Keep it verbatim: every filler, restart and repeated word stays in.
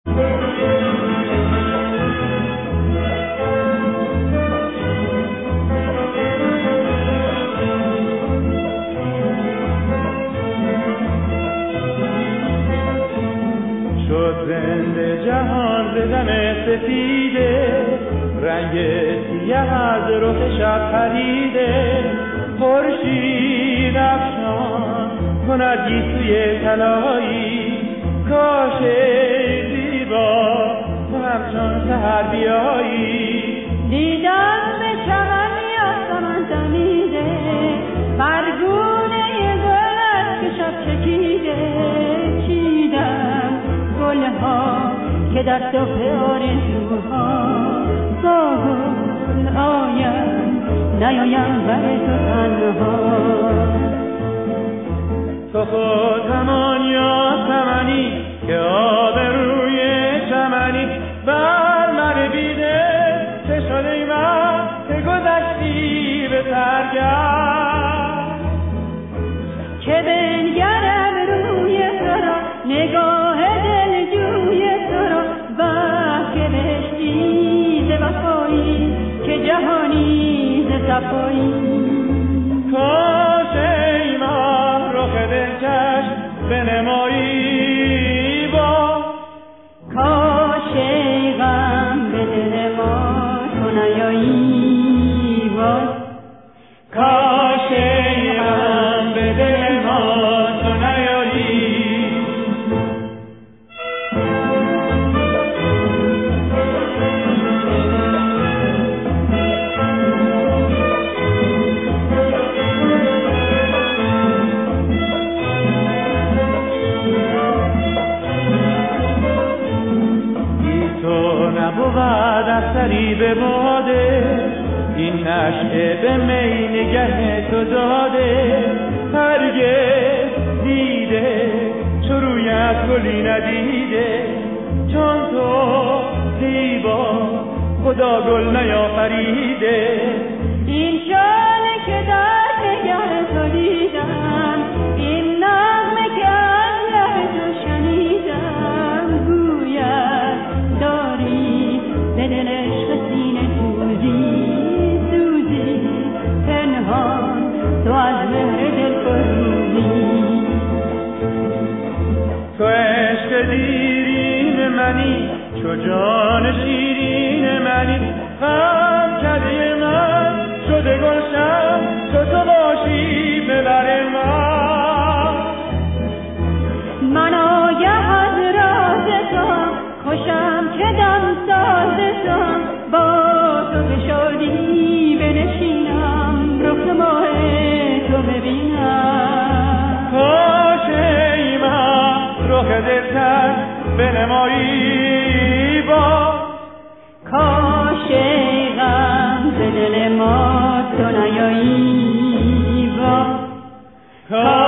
زنده جهان به دم سفیده، رنگ سیه از رخ شب پریده، خورشید افشان کند گیسوی طلایی، کاش زیبا تو همچون سحر بیایی. دیدم به چمن یاسمن دمیده، برگونه گلت که شب چکیده، چیدم گلها که در صبح آرزوها، گل آیم نیایم بر تو تنها. تو خود همان یاسمنی که آب روی چمنی، بر من بیده چه شده من که گذشتی به سرگرد، که بنگرم روی تو را نگاه دلجوی تو را، وقت که بهشتی ز وفایی که جهانی ز صفایی. کاش ای ماه رخ دلکش بنمایی با، کاش ای غم به دل ما تو نیایی با، کاش ای غم به دل ما تو نیایی. نبود اثری به باده، این نشعه به می نگه تو داده، هرگز دیده چو رویت گلی ندیده، چون تو زیبا خدا گل نیافریده. این شاله که در نگه تو دیدم، این نغمه که از لب تو شنیدم، گوید داری به دل عشق سینه سوزی، سوزی پنهان تو از مهر دل فروزی. تو عشق دیرین منی، چو جان شیرین منی، غم کده من شده گلشن، چو تو باشی به بر من. من آگه از راز تو، خوشم که دم ساز تو، با تو به شادی بنشینم، رخ ماه تو ببینم. کاش ای ماه رخ دلتر بنمایی با، کاش ای غم ز دل ما تو نیایی با.